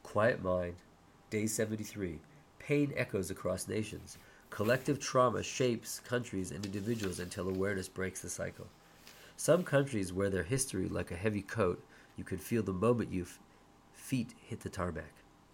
Quiet mind. Day 73. Pain echoes across nations. Collective trauma shapes countries and individuals until awareness breaks the cycle. Some countries wear their history like a heavy coat. You can feel the moment your feet hit the tarmac.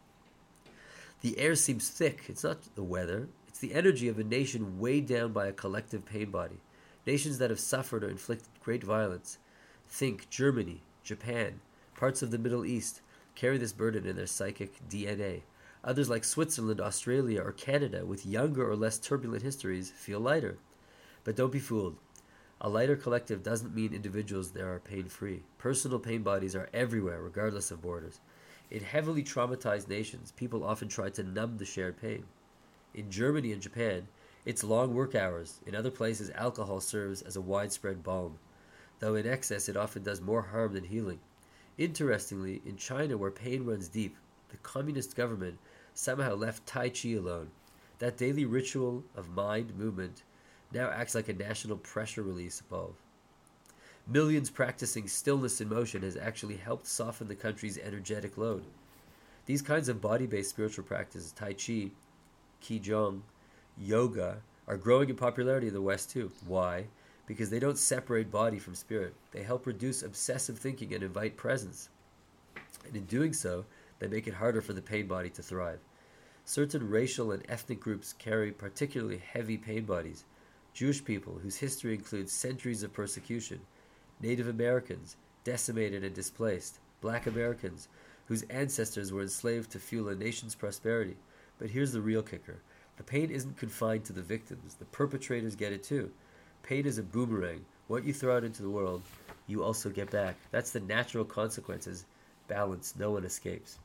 The air seems thick. It's not the weather. It's the energy of a nation weighed down by a collective pain body. Nations that have suffered or inflicted great violence. Think Germany, Japan, parts of the Middle East carry this burden in their psychic DNA. Others like Switzerland, Australia, or Canada, with younger or less turbulent histories, feel lighter. But don't be fooled. A lighter collective doesn't mean individuals there are pain-free. Personal pain bodies are everywhere, regardless of borders. In heavily traumatized nations, people often try to numb the shared pain. In Germany and Japan, it's long work hours. In other places, alcohol serves as a widespread balm, though in excess it often does more harm than healing. Interestingly, in China, where pain runs deep, the communist government somehow left Tai Chi alone. That daily ritual of mind movement now acts like a national pressure release valve. Millions practicing stillness in motion has actually helped soften the country's energetic load. These kinds of body-based spiritual practices, Tai Chi, Qigong, yoga, are growing in popularity in the West too. Why? Because they don't separate body from spirit. They help reduce obsessive thinking and invite presence. And in doing so, they make it harder for the pain body to thrive. Certain racial and ethnic groups carry particularly heavy pain bodies. Jewish people, whose history includes centuries of persecution. Native Americans, decimated and displaced. Black Americans, whose ancestors were enslaved to fuel a nation's prosperity. But here's the real kicker. The pain isn't confined to the victims. The perpetrators get it too. Pain is a boomerang. What you throw out into the world, you also get back. That's the natural consequences. Balance. No one escapes.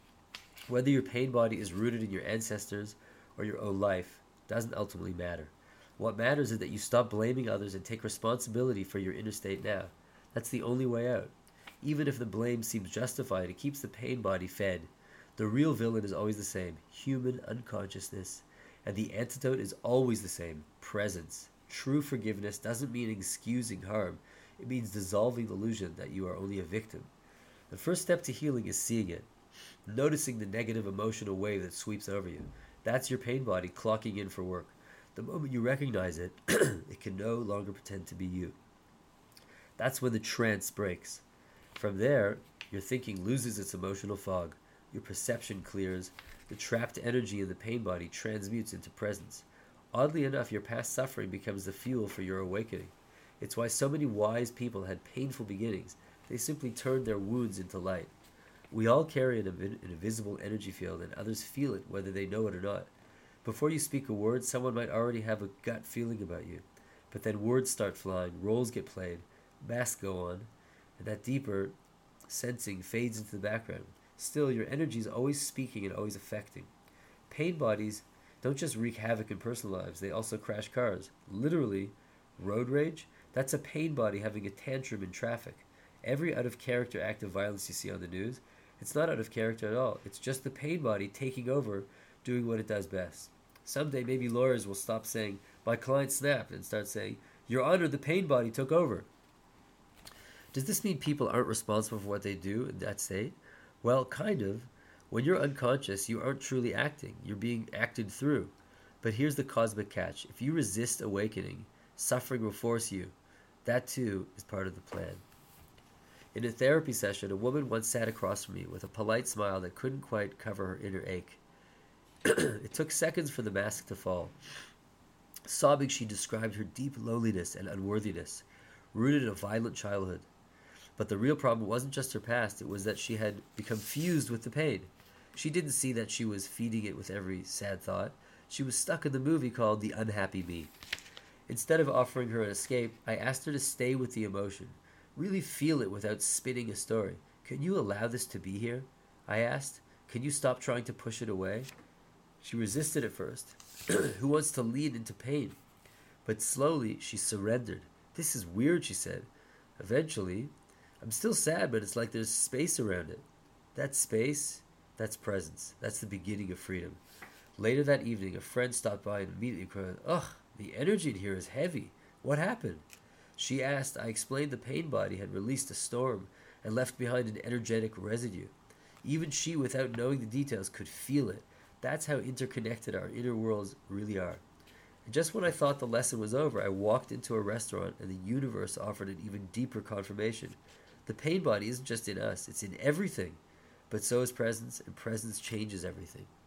Whether your pain body is rooted in your ancestors or your own life doesn't ultimately matter. What matters is that you stop blaming others and take responsibility for your inner state now. That's the only way out. Even if the blame seems justified, it keeps the pain body fed. The real villain is always the same, human unconsciousness. And the antidote is always the same, presence. True forgiveness doesn't mean excusing harm. It means dissolving the illusion that you are only a victim. The first step to healing is seeing it, noticing the negative emotional wave that sweeps over you. That's your pain body clocking in for work. The moment you recognize it, it can no longer pretend to be you. That's when the trance breaks. From there, your thinking loses its emotional fog. Your perception clears. The trapped energy in the pain body transmutes into presence. Oddly enough, your past suffering becomes the fuel for your awakening. It's why so many wise people had painful beginnings. They simply turned their wounds into light. We all carry an invisible energy field, and others feel it whether they know it or not. Before you speak a word, someone might already have a gut feeling about you. But then words start flying, roles get played, masks go on, and that deeper sensing fades into the background. Still, your energy is always speaking and always affecting. Pain bodies don't just wreak havoc in personal lives, they also crash cars. Literally, road rage, that's a pain body having a tantrum in traffic. Every out-of-character act of violence you see on the news, it's not out of character at all. It's just the pain body taking over, doing what it does best. Someday maybe lawyers will stop saying, "My client snapped," and start saying, "Your Honor, the pain body took over." Does this mean people aren't responsible for what they do in that state? Well, kind of. When you're unconscious, you aren't truly acting. You're being acted through. But here's the cosmic catch. If you resist awakening, suffering will force you. That too is part of the plan. In a therapy session, a woman once sat across from me with a polite smile that couldn't quite cover her inner ache. It took seconds for the mask to fall. Sobbing, she described her deep loneliness and unworthiness, rooted in a violent childhood. But the real problem wasn't just her past, it was that she had become fused with the pain. She didn't see that she was feeding it with every sad thought. She was stuck in the movie called The Unhappy Me. Instead of offering her an escape, I asked her to stay with the emotion. Really feel it without spinning a story. Can you allow this to be here? I asked. Can you stop trying to push it away? She resisted at first. Who wants to lean into pain? But slowly, she surrendered. This is weird, she said. Eventually, I'm still sad, but it's like there's space around it. That space, that's presence. That's the beginning of freedom. Later that evening, a friend stopped by and immediately cried, "Ugh, the energy in here is heavy. What happened?" She asked. I explained the pain body had released a storm and left behind an energetic residue. Even she, without knowing the details, could feel it. That's how interconnected our inner worlds really are. And just when I thought the lesson was over, I walked into a restaurant and the universe offered an even deeper confirmation. The pain body isn't just in us, it's in everything. But so is presence, and presence changes everything.